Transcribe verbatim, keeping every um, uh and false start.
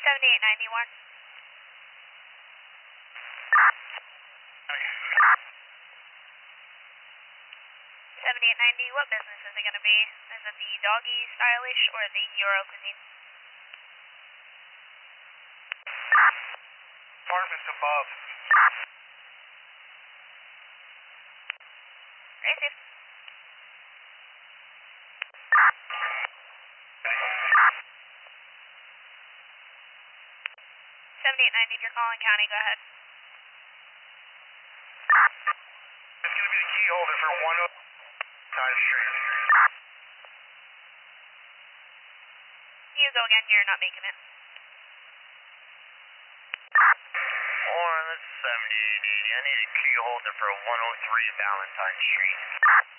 seventy-eight ninety-one. seventy-eight ninety, what business is it going to be? Is it the Doggy Stylish or the Euro Cuisine? Apartments above. Very safe. seventy-eight ninety, if you're calling county, go ahead. It's going to be the key holder for one oh Time Street. You go again, you're not making it. Warren, this is seventy-eight eighty. I need a key holder for one oh three Valentine Street.